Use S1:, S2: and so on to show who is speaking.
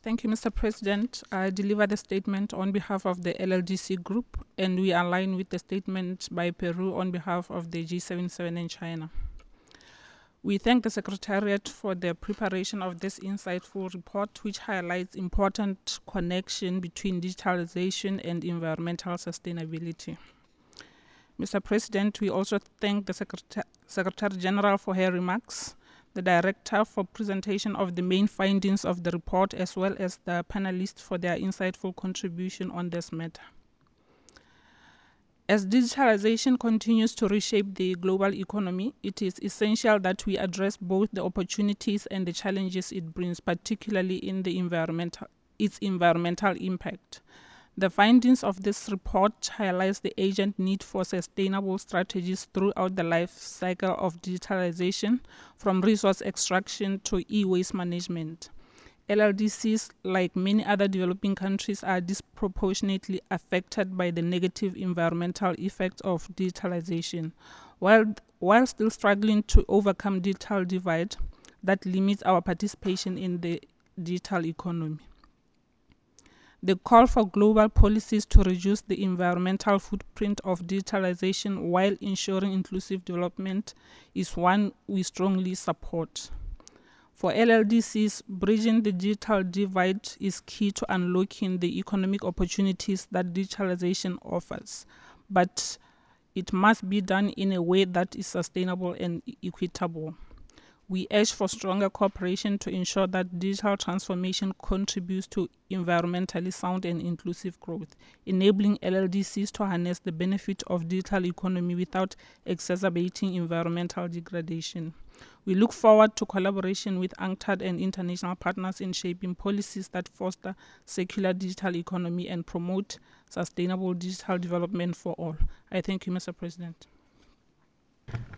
S1: Thank you, Mr. President. I deliver the statement on behalf of the LLDC Group, and we align with the statement by Peru on behalf of the G77 and China. We thank the Secretariat for the preparation of this insightful report, which highlights important connection between digitalization and environmental sustainability. Mr. President, we also thank the Secretary General for her remarks, the Director for presentation of the main findings of the report, as well as the panelists for their insightful contribution on this matter. As digitalization continues to reshape the global economy, it is essential that we address both the opportunities and the challenges it brings, particularly in the its environmental impact. The findings of this report highlights the urgent need for sustainable strategies throughout the life cycle of digitalization, from resource extraction to e-waste management. LLDCs, like many other developing countries, are disproportionately affected by the negative environmental effects of digitalization, while still struggling to overcome digital divide that limits our participation in the digital economy. The call for global policies to reduce the environmental footprint of digitalization while ensuring inclusive development is one we strongly support. For LLDCs, bridging the digital divide is key to unlocking the economic opportunities that digitalization offers, but it must be done in a way that is sustainable and equitable. We urge for stronger cooperation to ensure that digital transformation contributes to environmentally sound and inclusive growth, enabling LLDCs to harness the benefit of digital economy without exacerbating environmental degradation. We look forward to collaboration with UNCTAD and international partners in shaping policies that foster circular digital economy and promote sustainable digital development for all. I thank you, Mr. President.